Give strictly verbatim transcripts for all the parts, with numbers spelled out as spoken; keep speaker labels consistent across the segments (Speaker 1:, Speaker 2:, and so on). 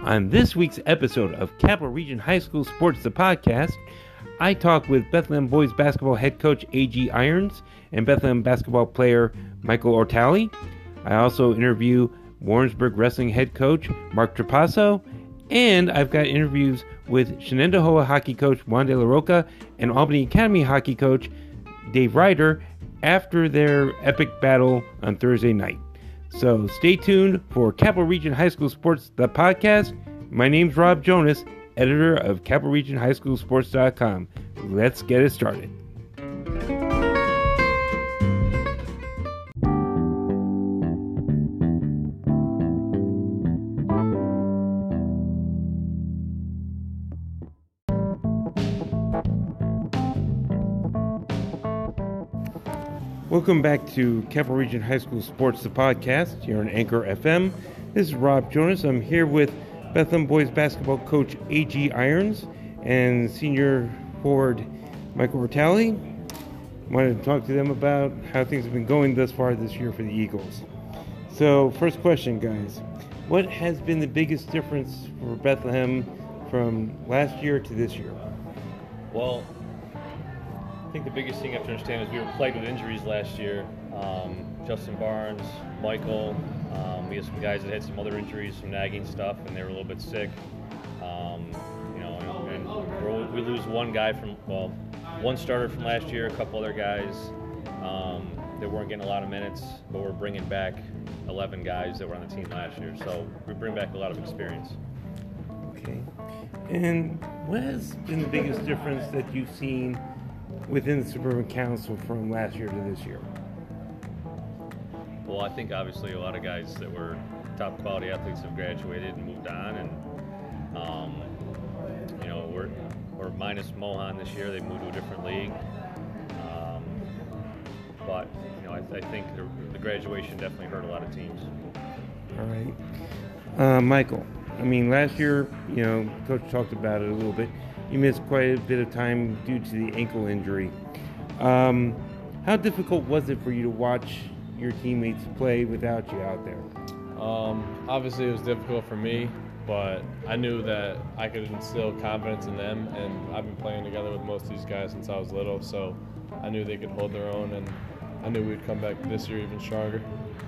Speaker 1: On this week's episode of Capital Region High School Sports, the podcast, I talk with Bethlehem boys basketball head coach A G Irons and Bethlehem basketball player Michael Ortali. I also interview Warrensburg wrestling head coach Mark Trapasso, and I've got interviews with Shenendehowa hockey coach Juan De La Roca and Albany Academy hockey coach Dave Ryder after their epic battle on Thursday night. So stay tuned for Capital Region High School Sports, the podcast. My name's Rob Jonas, editor of Capital Region High School Sports dot com. Let's get it started. Welcome back to Capital Region High School Sports, the podcast, here on Anchor F M. This is Rob Jonas. I'm here with Bethlehem boys basketball coach A G Irons and senior forward Michael Ortali. Wanted to talk to them about how things have been going thus far this year for the Eagles. So, first question, guys. What has been the biggest difference for Bethlehem from last year to this year?
Speaker 2: Well, I think the biggest thing you have to understand is we were plagued with injuries last year. Um, Justin Barnes, Michael, um, we had some guys that had some other injuries, some nagging stuff, and they were a little bit sick. Um, you know, and, and we're, we lose one guy from, well, one starter from last year, a couple other guys um, that weren't getting a lot of minutes, but we're bringing back eleven guys that were on the team last year. So we bring back a lot of experience.
Speaker 1: Okay. And what has been the biggest difference that you've seen within the Suburban Council from last year to this year?
Speaker 2: Well, I think obviously a lot of guys that were top quality athletes have graduated and moved on, and um, you know we're we're minus Mohan this year. They moved to a different league, um, but you know I, I think the, the graduation definitely hurt a lot of teams.
Speaker 1: All right, uh, Michael. I mean, last year, you know, Coach talked about it a little bit. You missed quite a bit of time due to the ankle injury. Um, how difficult was it for you to watch your teammates play without you out there?
Speaker 3: Um, obviously, it was difficult for me, but I knew that I could instill confidence in them, and I've been playing together with most of these guys since I was little, so I knew they could hold their own, and I knew we'd come back this year even stronger.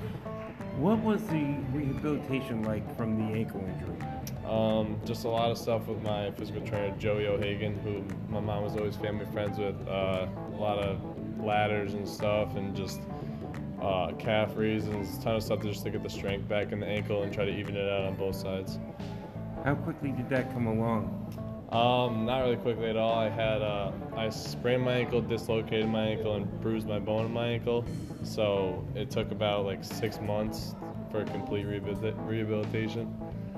Speaker 1: What was the rehabilitation like from the ankle injury?
Speaker 3: Um, just a lot of stuff with my physical trainer, Joey O'Hagan, who my mom was always family friends with. Uh, a lot of ladders and stuff, and just uh, calf reasons, a ton of stuff just to get the strength back in the ankle and try to even it out on both sides.
Speaker 1: How quickly did that come along?
Speaker 3: Um, not really quickly at all. I had uh, I sprained my ankle, dislocated my ankle, and bruised my bone in my ankle. So it took about like six months for a complete rehabil- rehabilitation.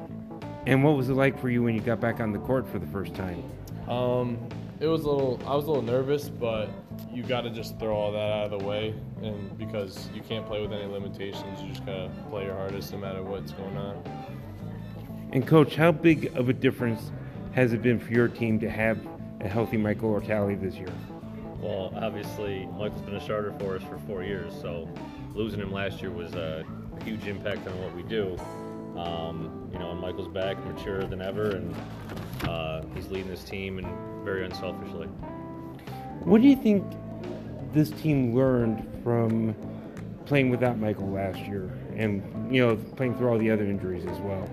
Speaker 1: And what was it like for you when you got back on the court for the first time?
Speaker 3: Um, it was a little. I was a little nervous, but you got to just throw all that out of the way, and because you can't play with any limitations, you just gotta play your hardest no matter what's going on.
Speaker 1: And Coach, how big of a difference has it been for your team to have a healthy Michael Ortali this year?
Speaker 2: Well, obviously, Michael's been a starter for us for four years, so losing him last year was a huge impact on what we do. Um, you know, and Michael's back, mature than ever, and uh, he's leading this team and very unselfishly.
Speaker 1: What do you think this team learned from playing without Michael last year and, you know, playing through all the other injuries as well?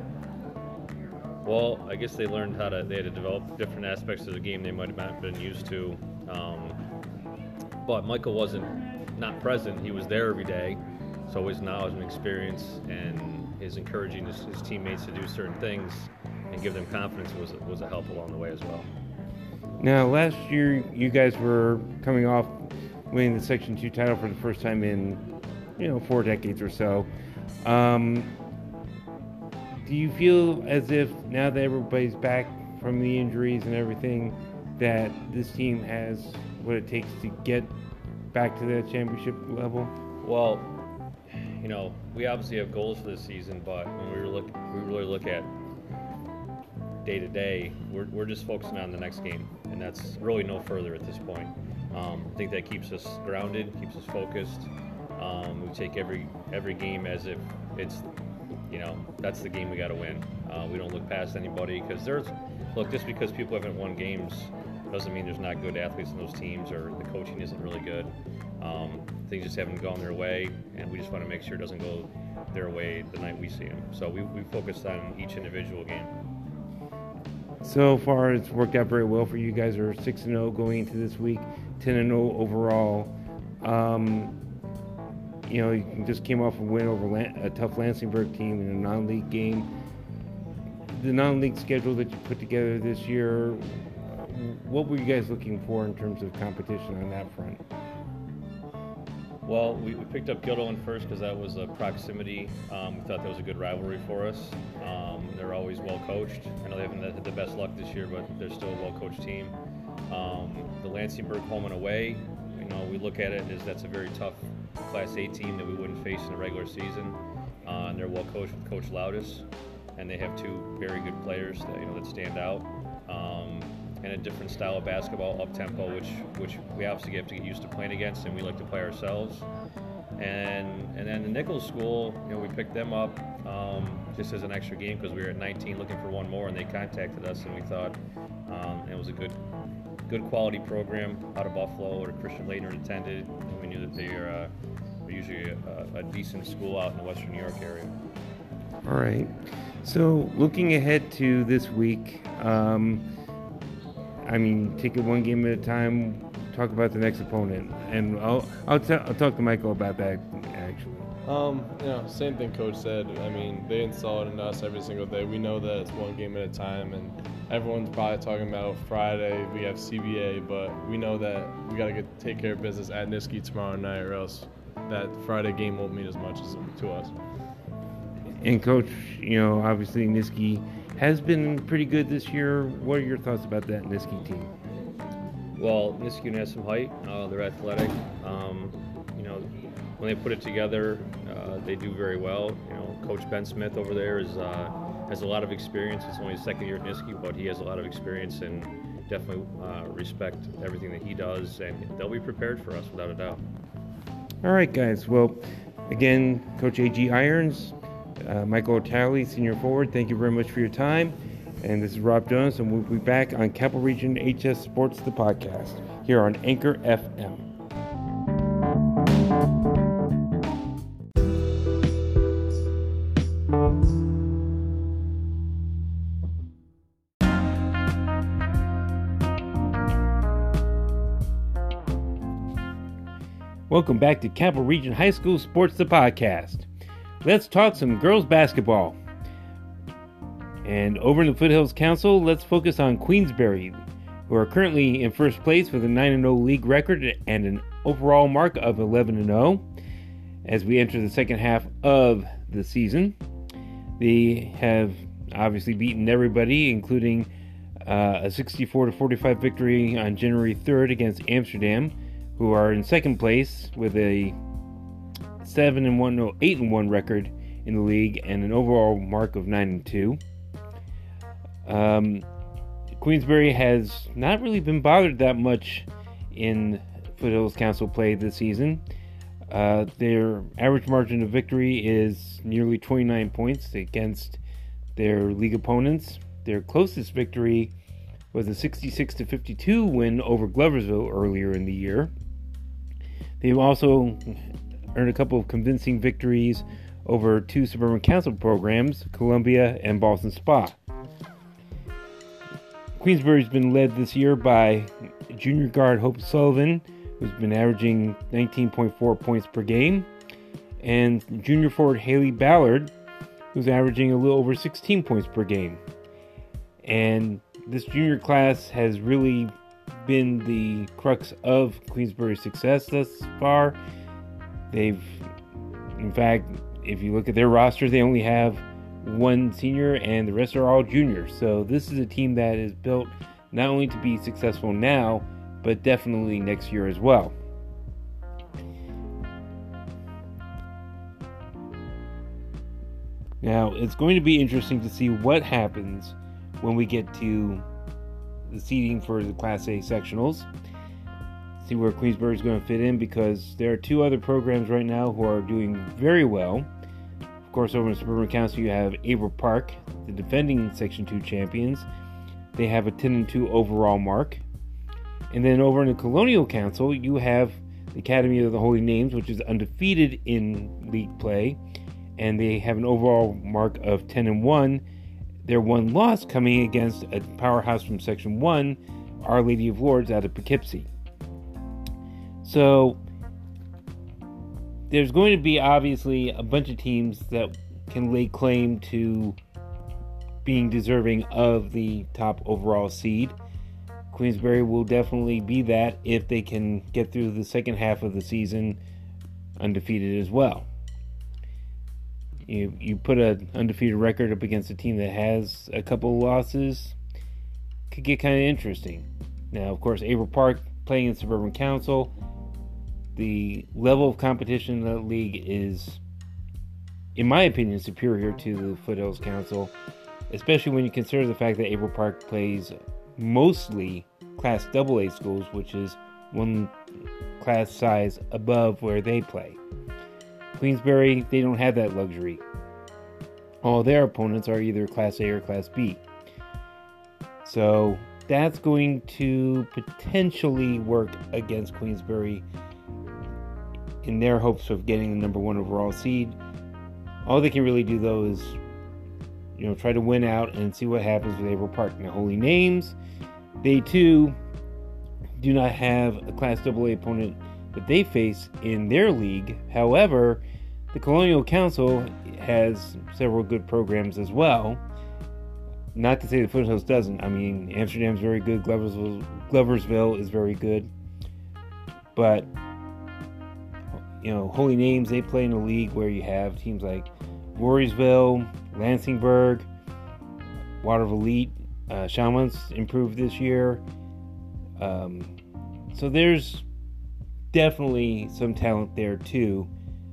Speaker 2: Well, I guess they learned how to, they had to develop different aspects of the game they might have not been used to. Um, but Michael wasn't not present. He was there every day. So his knowledge and experience and his encouraging his, his teammates to do certain things and give them confidence was, was a help along the way as well.
Speaker 1: Now, last year you guys were coming off winning the Section two title for the first time in, you know, four decades or so. Um, do you feel as if now that everybody's back from the injuries and everything, that this team has what it takes to get back to that championship level?
Speaker 2: Well, you know, we obviously have goals for this season, but when we look, we really look at day to day, we're we're just focusing on the next game, and that's really no further at this point. Um, I think that keeps us grounded, keeps us focused. Um, we take every every game as if it's, you know, that's the game we got to win. Uh, we don't look past anybody because there's, look, just because people haven't won games doesn't mean there's not good athletes in those teams or the coaching isn't really good. Um, things just haven't gone their way, and we just want to make sure it doesn't go their way the night we see them. So we, we focused on each individual game.
Speaker 1: So far, it's worked out very well for you guys. Are six and zero going into this week, ten and zero overall. Um, you know, you just came off a win over Lan- a tough Lansingburg team in a non-league game. The non-league schedule that you put together this year, what were you guys looking for in terms of competition on that front?
Speaker 2: Well, we, we picked up Gildo in first because that was a proximity. Um, we thought that was a good rivalry for us. Um, they're always well coached. I know they haven't had the best luck this year, but they're still a well coached team. Um, the Lansingburg home and away, you know, we look at it as that's a very tough Class A team that we wouldn't face in the regular season. Uh, and they're well coached with Coach Loudis, and they have two very good players that you know that stand out. Um, and a different style of basketball, up-tempo, which which we obviously have to get used to playing against, and we like to play ourselves. And and then the Nichols School, you know, we picked them up um, just as an extra game because we were at nineteen looking for one more, and they contacted us, and we thought um, it was a good good quality program out of Buffalo, or Christian Leitner attended, and we knew that they are uh, usually a, a decent school out in the Western New York area.
Speaker 1: All right. So looking ahead to this week, um, I mean, take it one game at a time. Talk about the next opponent, and I'll I'll, t- I'll talk to Michael about that actually.
Speaker 3: Um, you know, same thing Coach said. I mean, they install it in us every single day. We know that it's one game at a time, and everyone's probably talking about Friday. We have C B A, but we know that we got to get take care of business at Niskey tomorrow night, or else that Friday game won't mean as much as to us.
Speaker 1: And Coach, you know, obviously Niskey has been pretty good this year. What are your thoughts about that Niskey team?
Speaker 2: Well, Niskayuna has some height. Uh, they're athletic. Um, you know, when they put it together, uh, they do very well. You know, Coach Ben Smith over there is uh, has a lot of experience. It's only his second year at Niskey, but he has a lot of experience and definitely uh, respect everything that he does, and they'll be prepared for us without a doubt.
Speaker 1: All right, guys. Well, again, Coach A G Irons, uh, Michael O'Talley, senior forward, thank you very much for your time. And this is Rob Jones, and we'll be back on Capital Region H S Sports, the podcast, here on Anchor F M. Welcome back to Capital Region High School Sports, the podcast. Let's talk some girls basketball. And over in the Foothills Council, let's focus on Queensbury, who are currently in first place with a nine and oh league record and an overall mark of eleven and oh as we enter the second half of the season. They have obviously beaten everybody, including uh, a sixty-four to forty-five victory on January third against Amsterdam, who are in second place with a seven and one, no, eight and one record in the league and an overall mark of nine and two. Um, Queensbury has not really been bothered that much in Foothills Council play this season. Uh, their average margin of victory is nearly twenty-nine points against their league opponents. Their closest victory was a sixty-six to fifty-two win over Gloversville earlier in the year. They've also earned a couple of convincing victories over two Suburban Council programs, Columbia and Boston Spa. Queensbury's been led this year by junior guard Hope Sullivan, who's been averaging nineteen point four points per game, and junior forward Haley Ballard, who's averaging a little over sixteen points per game. And this junior class has really been the crux of Queensbury's success thus far. They've, in fact, if you look at their roster, they only have one senior and the rest are all juniors. So this is a team that is built not only to be successful now, but definitely next year as well. Now, it's going to be interesting to see what happens when we get to the seeding for the Class A sectionals. See where Queensbury is going to fit in, because there are two other programs right now who are doing very well. Of course, over in Suburban Council, you have Averill Park, the defending Section two champions. They have a ten and two overall mark. And then over in the Colonial Council, you have the Academy of the Holy Names, which is undefeated in league play, and they have an overall mark of ten and one. Their one loss coming against a powerhouse from Section one, Our Lady of Lourdes out of Poughkeepsie. So there's going to be obviously a bunch of teams that can lay claim to being deserving of the top overall seed. Queensbury will definitely be that if they can get through the second half of the season undefeated as well. You you put an undefeated record up against a team that has a couple of losses, could get kind of interesting. Now, of course, Averill Park playing in Suburban Council, the level of competition in the league is, in my opinion, superior to the Foothills Council, especially when you consider the fact that Averill Park plays mostly Class double A schools, which is one class size above where they play. Queensbury, they don't have that luxury. All their opponents are either Class A or Class B. So that's going to potentially work against Queensbury in their hopes of getting the number one overall seed. All they can really do, though, is you know, try to win out and see what happens with Averill Park. Now, Holy Names, they too do not have a Class double A opponent that they face in their league. However, the Colonial Council has several good programs as well. Not to say the Foothills doesn't. I mean, Amsterdam's very good. Gloversville, Gloversville is very good. But, you know, Holy Names, they play in a league where you have teams like Voorheesville, Lansingburg, Waterville Elite, uh, Shamans improved this year. Um, so there's definitely some talent there too.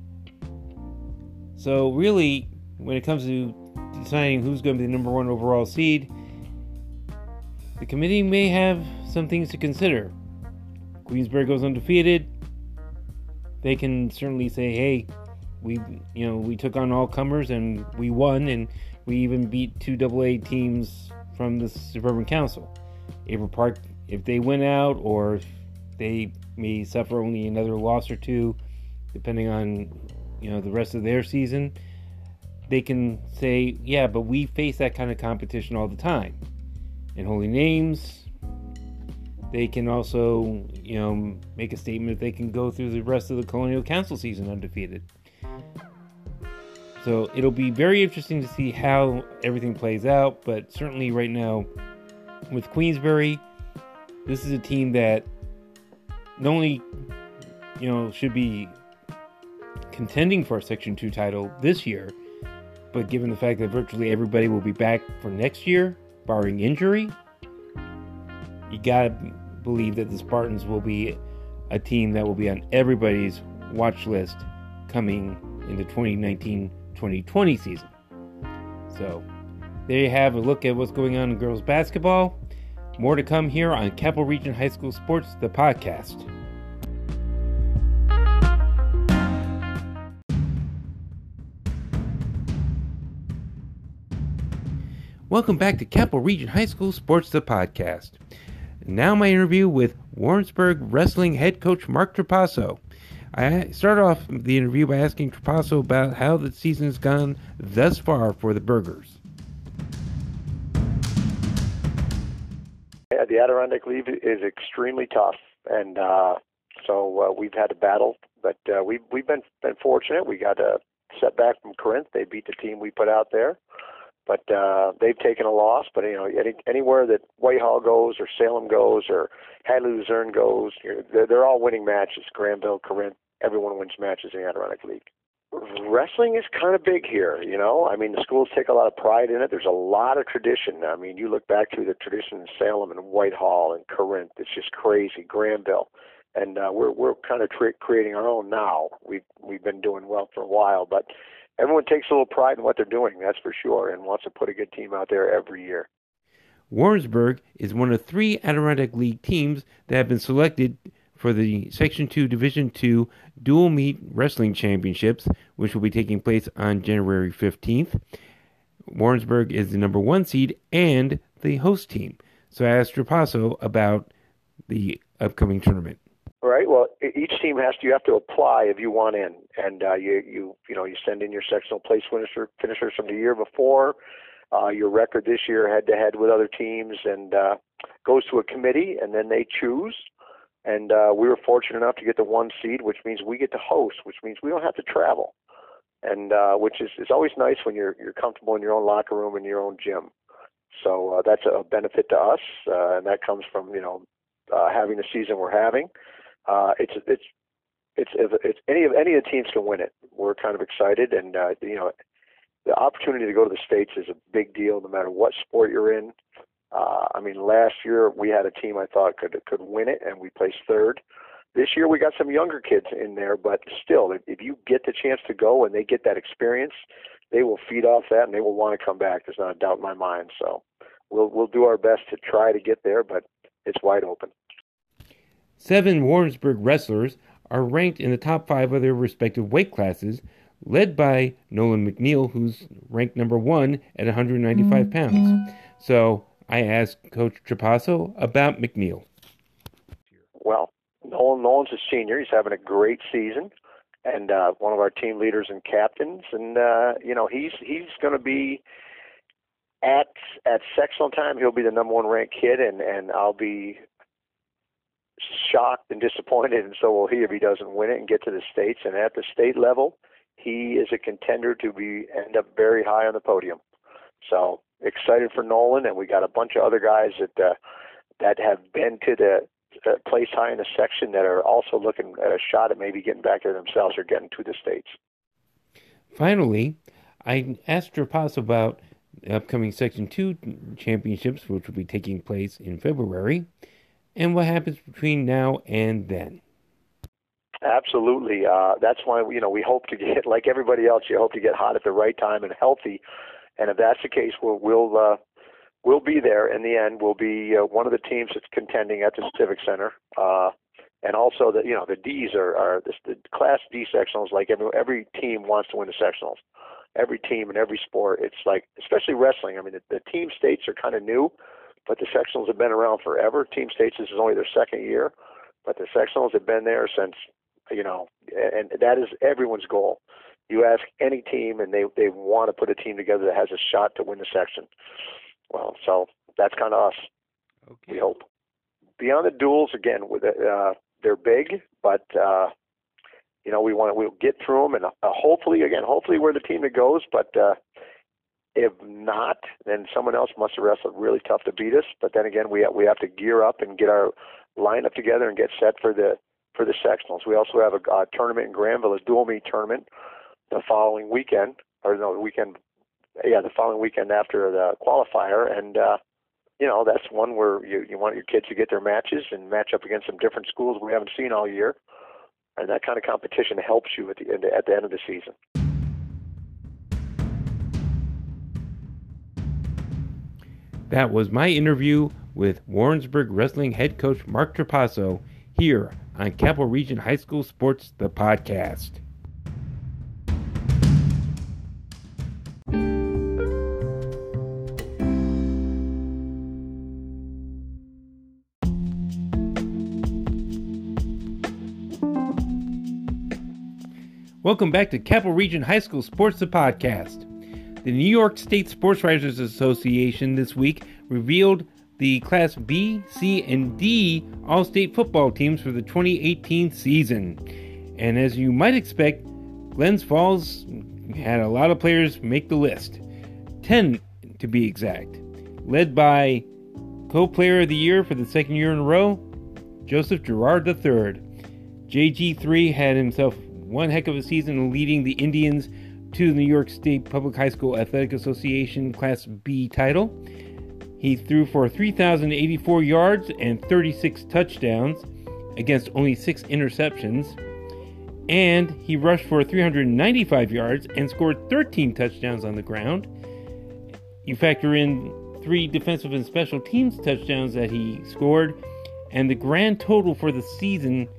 Speaker 1: So really, when it comes to deciding who's going to be the number one overall seed, the committee may have some things to consider. Queensbury goes undefeated. They can certainly say, hey, we you know we took on all comers and we won, and we even beat two double A teams from the Suburban Council. Averill Park, if they win out, or if they may suffer only another loss or two, depending on you know the rest of their season, they can say, yeah, but we face that kind of competition all the time. And Holy Names, they can also you know make a statement if they can go through the rest of the Colonial Council season undefeated. So it'll be very interesting to see how everything plays out, but certainly right now with Queensbury, this is a team that not only you know should be contending for a Section two title this year, but given the fact that virtually everybody will be back for next year, barring injury, you gotta believe that the Spartans will be a team that will be on everybody's watch list coming into twenty nineteen twenty twenty season. So there you have a look at what's going on in girls basketball. More to come here on Capital Region High School Sports, the podcast. Welcome back to Capital Region High School Sports, the podcast. Now my interview with Warrensburg Wrestling head coach Mark Trapasso. I started off the interview by asking Trapasso about how the season has gone thus far for the Burgers.
Speaker 4: Yeah, the Adirondack League is extremely tough, and uh, so uh, we've had to battle, but uh, we've, we've been, been fortunate. We got a setback from Corinth. They beat the team we put out there. But uh, they've taken a loss. But, you know, any, anywhere that Whitehall goes or Salem goes or Hadley Luzerne goes, you know, they're, they're all winning matches. Granville, Corinth, everyone wins matches in the Adirondack League. Wrestling is kind of big here, you know. I mean, the schools take a lot of pride in it. There's a lot of tradition. I mean, you look back to the tradition in Salem and Whitehall and Corinth. It's just crazy. Granville. And uh, we're we're kind of tra- creating our own now. We've, we've been doing well for a while, but everyone takes a little pride in what they're doing, that's for sure, and wants to put a good team out there every year.
Speaker 1: Warrensburg is one of three Adirondack League teams that have been selected for the Section two Division two Dual Meet Wrestling Championships, which will be taking place on January fifteenth. Warrensburg is the number one seed and the host team. So I asked Trapasso about the upcoming tournament.
Speaker 4: All right. Well, each team has to, you have to apply if you want in, and uh, you you you know you send in your sectional place finisher, finishers from the year before, uh, your record this year head to head with other teams, and uh, goes to a committee, and then they choose. And uh, we were fortunate enough to get the one seed, which means we get to host, which means we don't have to travel, and uh, which is, is always nice when you're you're comfortable in your own locker room and your own gym. So uh, that's a benefit to us, uh, and that comes from you know uh, having the season we're having. Uh, it's it's it's it's any of any of the teams can win it. We're kind of excited, and uh, you know, the opportunity to go to the States is a big deal, no matter what sport you're in. Uh, I mean, last year we had a team I thought could could win it, and we placed third. This year we got some younger kids in there, but still, if, if you get the chance to go and they get that experience, they will feed off that, and they will want to come back. There's not a doubt in my mind. So we'll we'll do our best to try to get there, but it's wide open.
Speaker 1: Seven Warrensburg wrestlers are ranked in the top five of their respective weight classes, led by Nolan McNeil, who's ranked number one at one hundred ninety-five pounds. So I asked Coach Trapasso about McNeil.
Speaker 4: Well, Nolan, Nolan's a senior. He's having a great season, and uh, one of our team leaders and captains. And uh, you know, he's he's going to be at at sectional time. He'll be the number one ranked kid, and and I'll be shocked and disappointed, and so will he if he doesn't win it and get to the States. And at the state level, he is a contender to be end up very high on the podium. So excited for Nolan, and we got a bunch of other guys that uh, that have been to the uh, place high in the section that are also looking at a shot at maybe getting back there themselves or getting to the States.
Speaker 1: Finally, I asked Trapasso about the upcoming Section two championships, which will be taking place in February, and what happens between now and then.
Speaker 4: Absolutely. Uh, that's why, you know, we hope to get, like everybody else, you hope to get hot at the right time and healthy. And if that's the case, we'll we'll, uh, we'll be there in the end. We'll be uh, one of the teams that's contending at the Civic Center. Uh, and also, the, you know, the D's are, are the, the Class D sectionals, like every, every team wants to win the sectionals. Every team in every sport, it's like, especially wrestling. I mean, the, the team states are kind of new, but the sectionals have been around forever. Team states, this is only their second year, but the sectionals have been there since, you know, and that is everyone's goal. You ask any team, and they, they want to put a team together that has a shot to win the section. Well, so that's kind of us, okay. We hope. Beyond the duels, again, with uh, they're big, but, uh, you know, we want to, we'll get through them, and uh, hopefully, again, hopefully we're the team that goes, but uh, if not, then someone else must have wrestled really tough to beat us. But then again, we have, we have to gear up and get our lineup together and get set for the for the sectionals. We also have a, a tournament in Granville, a dual meet tournament, the following weekend, or no, the weekend, yeah, the following weekend after the qualifier. And uh, you know, that's one where you you want your kids to get their matches and match up against some different schools we haven't seen all year, and that kind of competition helps you at the end at the end of the season.
Speaker 1: That was my interview with Warrensburg Wrestling head coach Mark Trapasso here on Capital Region High School Sports, the podcast. Welcome back to Capital Region High School Sports, the podcast. The New York State Sports Writers Association this week revealed the Class B, C, and D All-State football teams for the twenty eighteen season. And as you might expect, Glens Falls had a lot of players make the list. ten to be exact. Led by Co-Player of the Year for the second year in a row, Joseph Gerard the third. J G three had himself one heck of a season leading the Indians to the New York State Public High School Athletic Association Class B title. He threw for three thousand eighty-four yards and thirty-six touchdowns against only six interceptions. And he rushed for three hundred ninety-five yards and scored thirteen touchdowns on the ground. You factor in three defensive and special teams touchdowns that he scored, and the grand total for the season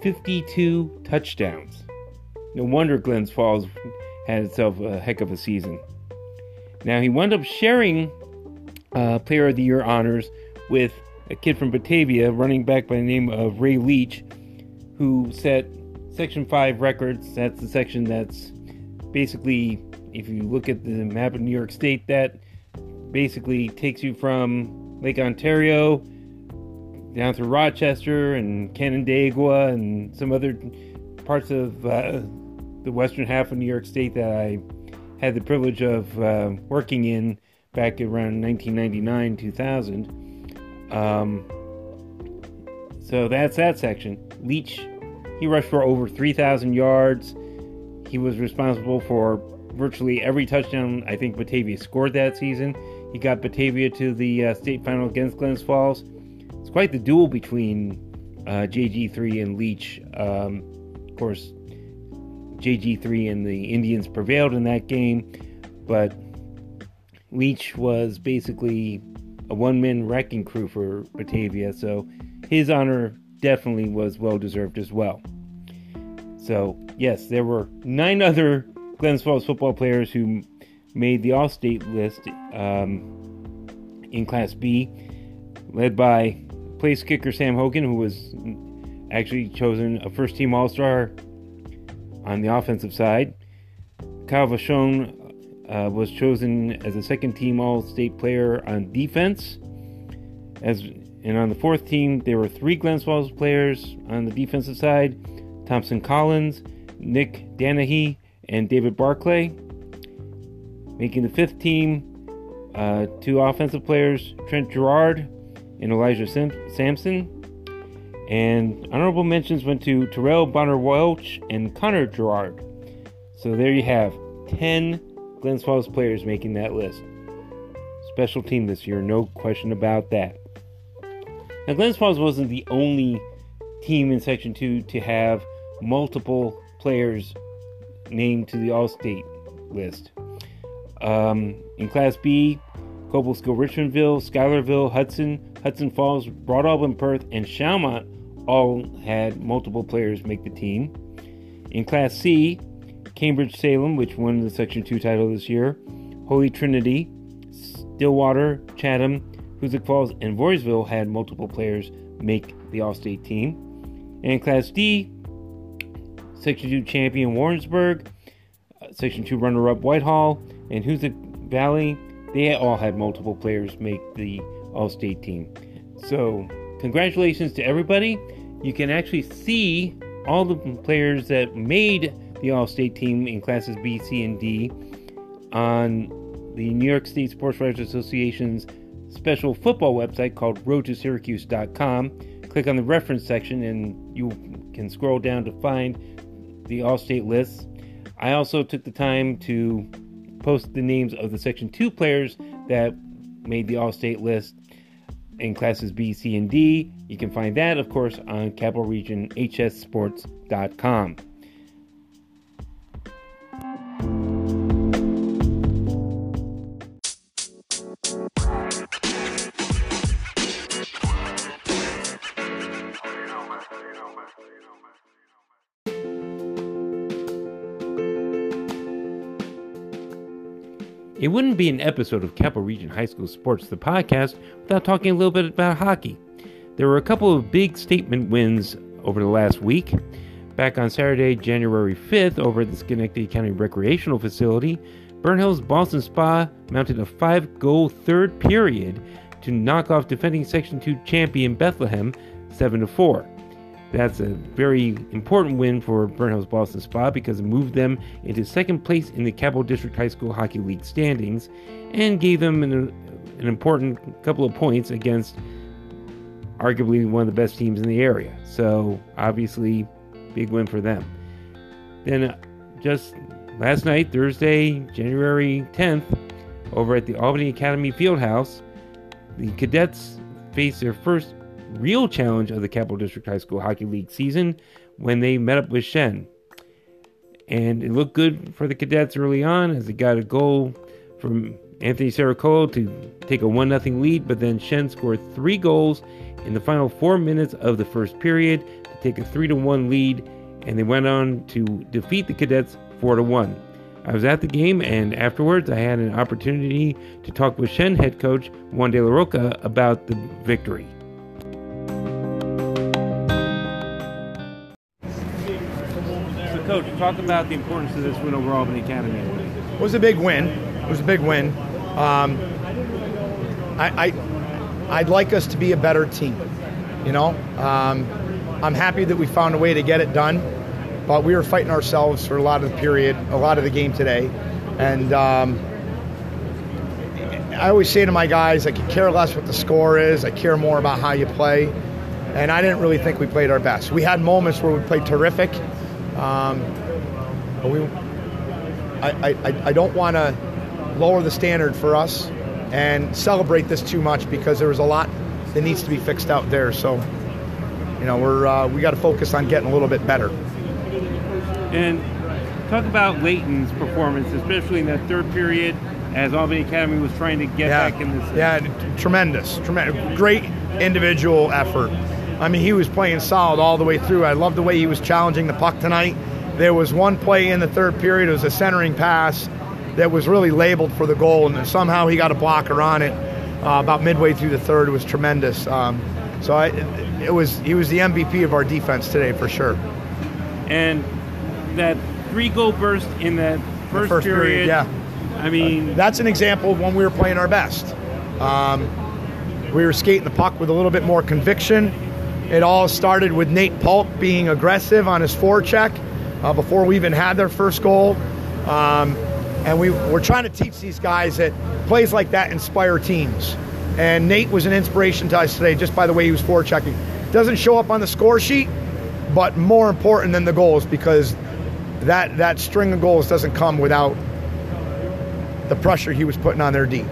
Speaker 1: fifty-two touchdowns. No wonder Glens Falls had itself a heck of a season. Now, he wound up sharing uh, Player of the Year honors with a kid from Batavia, running back by the name of Ray Leach, who set Section five records. That's the section that's basically, if you look at the map of New York State, that basically takes you from Lake Ontario down through Rochester and Canandaigua and some other parts of uh, the western half of New York State that I had the privilege of uh, working in back around nineteen ninety-nine, two thousand. Um, so that's that section. Leach, he rushed for over three thousand yards. He was responsible for virtually every touchdown I think Batavia scored that season. He got Batavia to the uh, state final against Glens Falls. It's quite the duel between uh, J G three and Leach. Um, of course, J G three and the Indians prevailed in that game, but Leach was basically a one-man wrecking crew for Batavia, so his honor definitely was well-deserved as well. So, yes, there were nine other Glens Falls football players who made the All-State list um, in Class B, led by place kicker Sam Hogan, who was actually chosen a first-team All-Star on the offensive side. Kyle Vachon uh, was chosen as a second-team All-State player on defense. As and on the fourth team, there were three Glens Falls players on the defensive side: Thompson Collins, Nick Danahy, and David Barclay. Making the fifth team, uh, two offensive players, Trent Gerard and Elijah Sim- Sampson. And honorable mentions went to Terrell Bonner-Welch and Connor Gerard. So there you have ten Glens Falls players making that list. Special team this year, no question about that. Now, Glens Falls wasn't the only team in Section two to have multiple players named to the All-State list. Um, in Class B, Cobleskill, Richmondville, Schuylerville, Hudson, Hudson Falls, Broad Alban, Perth, and Chalmont all had multiple players make the team. In Class C, Cambridge Salem, which won the Section two title this year, Holy Trinity, Stillwater, Chatham, Hoosick Falls, and Voorheesville had multiple players make the All-State team. And in Class D, Section two champion Warrensburg, Section two runner-up Whitehall, and Hoosick Valley, they all had multiple players make the All-State team. So, congratulations to everybody. You can actually see all the players that made the All-State team in Classes B, C, and D on the New York State Sports Writers Association's special football website called road to syracuse dot com. Click on the reference section and you can scroll down to find the All-State lists. I also took the time to post the names of the Section two players that made the All-State list in Classes B, C, and D. You can find that, of course, on capital region h s sports dot com. It wouldn't be an episode of Capital Region High School Sports, the podcast, without talking a little bit about hockey. There were a couple of big statement wins over the last week. Back on Saturday, January fifth, over at the Schenectady County Recreational Facility, Burnt Hills Boston Spa mounted a five-goal third period to knock off defending Section two champion Bethlehem seven to four. That's a very important win for Burnt Hills Boston Spa because it moved them into second place in the Capital District High School Hockey League standings and gave them an, an important couple of points against arguably one of the best teams in the area. So, obviously, big win for them. Then, uh, just last night, Thursday, January tenth, over at the Albany Academy Fieldhouse, the Cadets faced their first real challenge of the Capital District High School Hockey League season when they met up with Shen. And it looked good for the Cadets early on as they got a goal from Anthony Ceracolo to take a one nothing lead, but then Shen scored three goals in the final four minutes of the first period to take a three to one lead, and they went on to defeat the Cadets four to one. I was at the game, and afterwards I had an opportunity to talk with Shen head coach Juan De La Roca about the victory. So Coach, talk about the importance of this win over Albany Academy.
Speaker 5: It was a big win. It was a big win. Um, I, I, I'd like us to be a better team, you know. Um, I'm happy that we found a way to get it done. But we were fighting ourselves for a lot of the period, a lot of the game today. And um, I always say to my guys, I could care less what the score is. I care more about how you play. And I didn't really think we played our best. We had moments where we played terrific. Um, but we, I, I, I don't want to lower the standard for us and celebrate this too much, because there was a lot that needs to be fixed out there. So, you know, we're uh, we got to focus on getting a little bit better.
Speaker 1: And talk about Layton's performance, especially in that third period, as Albany Academy was trying to get
Speaker 5: yeah.
Speaker 1: back in this.
Speaker 5: Yeah, tremendous, tremendous, great individual effort. I mean, he was playing solid all the way through. I love the way he was challenging the puck tonight. There was one play in the third period. It was a centering pass that was really labeled for the goal, and somehow he got a blocker on it uh, about midway through the third. It was tremendous. Um, so I, it was he was the M V P of our defense today for sure.
Speaker 1: And that three-goal burst in that first,
Speaker 5: first period,
Speaker 1: period,
Speaker 5: yeah.
Speaker 1: I mean,
Speaker 5: uh, that's an example of when we were playing our best. Um, we were skating the puck with a little bit more conviction. It all started with Nate Polk being aggressive on his forecheck uh, before we even had their first goal. Um, and we we're trying to teach these guys that plays like that inspire teams. And Nate was an inspiration to us today just by the way he was forechecking. Doesn't show up on the score sheet, but more important than the goals, because that that string of goals doesn't come without the pressure he was putting on their D.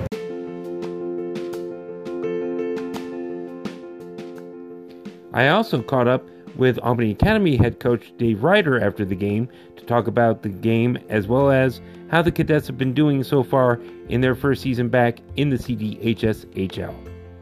Speaker 1: I also caught up with Albany Academy head coach Dave Ryder after the game to talk about the game, as well as how the Cadets have been doing so far in their first season back in the C D H S H L.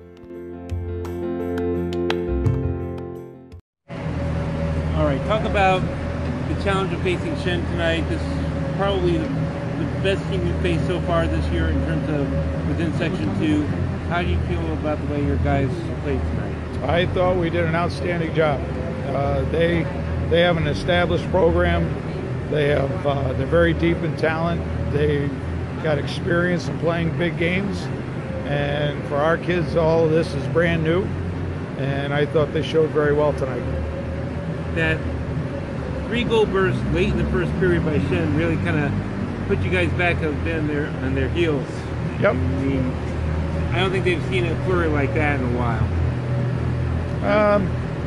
Speaker 1: All right, talk about the challenge of facing Shen tonight. This is probably the, the best team you've faced so far this year in terms of within Section two. How do you feel about the way your guys played tonight?
Speaker 6: I thought we did an outstanding job. Uh, they they have an established program. They have uh, they're very deep in talent. They got experience in playing big games, and for our kids, all of this is brand new. And I thought they showed very well tonight.
Speaker 1: That three-goal burst late in the first period by Shen really kind of put you guys back a bit on their on their heels.
Speaker 6: Yep.
Speaker 1: I mean, I don't think they've seen a flurry like that in a while.
Speaker 6: Um,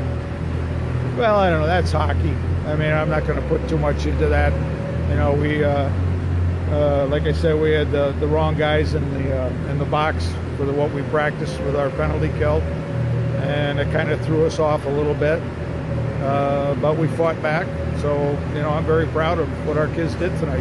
Speaker 6: well, I don't know. That's hockey. I mean, I'm not going to put too much into that. You know, we, uh, uh, like I said, we had the, the wrong guys in the uh, in the box for the, what we practiced with our penalty kill, and it kind of threw us off a little bit. Uh, but we fought back. So, you know, I'm very proud of what our kids did tonight.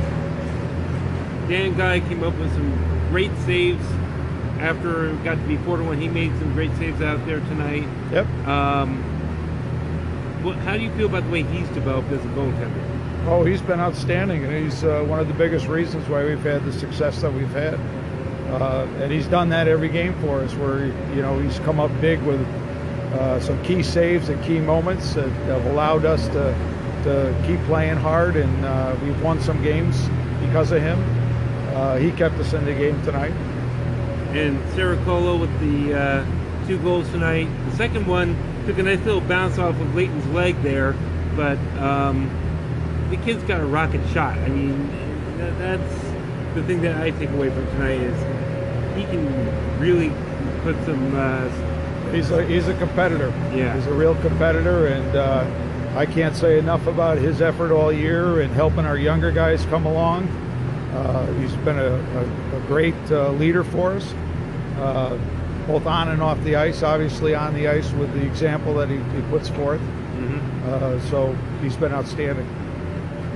Speaker 1: Dan Guy came up with some great saves. After it got to be four to one, he made some great saves out there tonight.
Speaker 6: Yep.
Speaker 1: Um, what, how do you feel about the way he's developed as a goaltender?
Speaker 6: Oh, he's been outstanding, and he's uh, one of the biggest reasons why we've had the success that we've had. Uh, and he's done that every game for us, where you know he's come up big with uh, some key saves and key moments that have allowed us to to keep playing hard, and uh, we've won some games because of him. Uh, he kept us in the game tonight.
Speaker 1: And Ceracolo with the uh, two goals tonight. The second one took a nice little bounce off of Layton's leg there, but um, the kid's got a rocket shot. I mean, that, that's the thing that I take away from tonight is he can really put some. Uh,
Speaker 6: he's a he's a competitor.
Speaker 1: Yeah,
Speaker 6: he's a real competitor, and uh, I can't say enough about his effort all year and helping our younger guys come along. Uh, he's been a, a, a great uh, leader for us, uh, both on and off the ice. Obviously on the ice with the example that he, he puts forth.
Speaker 1: Mm-hmm.
Speaker 6: Uh, so he's been outstanding.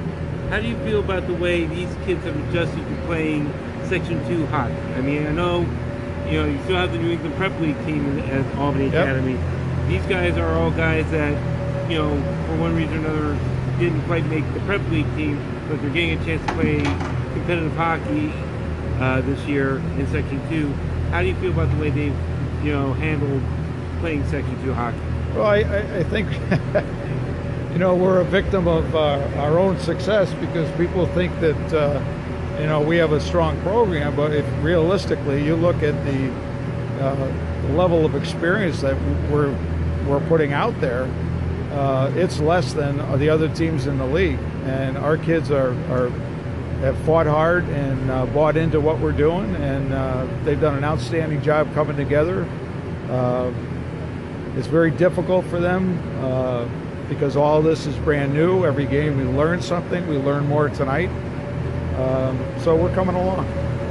Speaker 1: how do you feel about the way these kids have adjusted to playing Section two hockey? I mean, I know, you know, you still have the New England Prep League team at Albany
Speaker 6: Yep.
Speaker 1: Academy. These guys are all guys that, you know, for one reason or another, didn't quite make the Prep League team, but they're getting a chance to play competitive hockey uh, this year in Section two. How do you feel about the way they've, you know, handled playing Section two hockey?
Speaker 6: Well, I, I, I think, you know, we're a victim of uh, our own success because people think that, uh, you know, we have a strong program, but if realistically you look at the uh, level of experience that we're we're putting out there, uh, it's less than the other teams in the league, and our kids are, are have fought hard and uh, bought into what we're doing, and uh, they've done an outstanding job coming together. Uh, it's very difficult for them uh, because all this is brand new. Every game we learn something. We learn more tonight. Um, so we're coming along.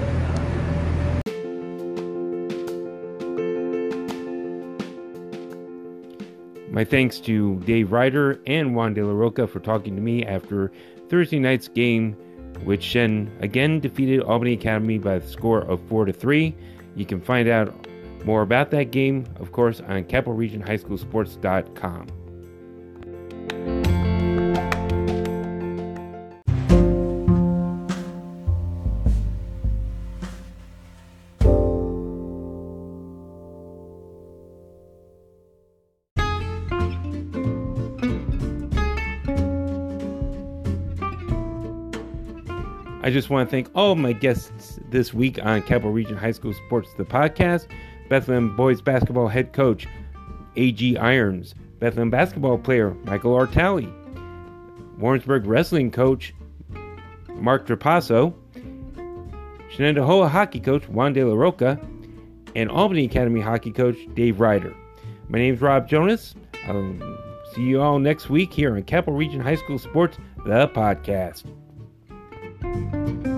Speaker 1: My thanks to Dave Ryder and Juan De La Roca for talking to me after Thursday night's game, which Shen again defeated Albany Academy by the score of four to three. You can find out more about that game, of course, on capital region high school sports dot com. I just want to thank all of my guests this week on Capital Region High School Sports, the podcast. Bethlehem boys basketball head coach A G Irons, Bethlehem basketball player Michael Ortali, Warrensburg wrestling coach Mark Trapasso, Shenandoah hockey coach Juan De La Roca, and Albany Academy hockey coach Dave Ryder. My name is Rob Jonas. I'll see you all next week here on Capital Region High School Sports, the podcast. Thank you.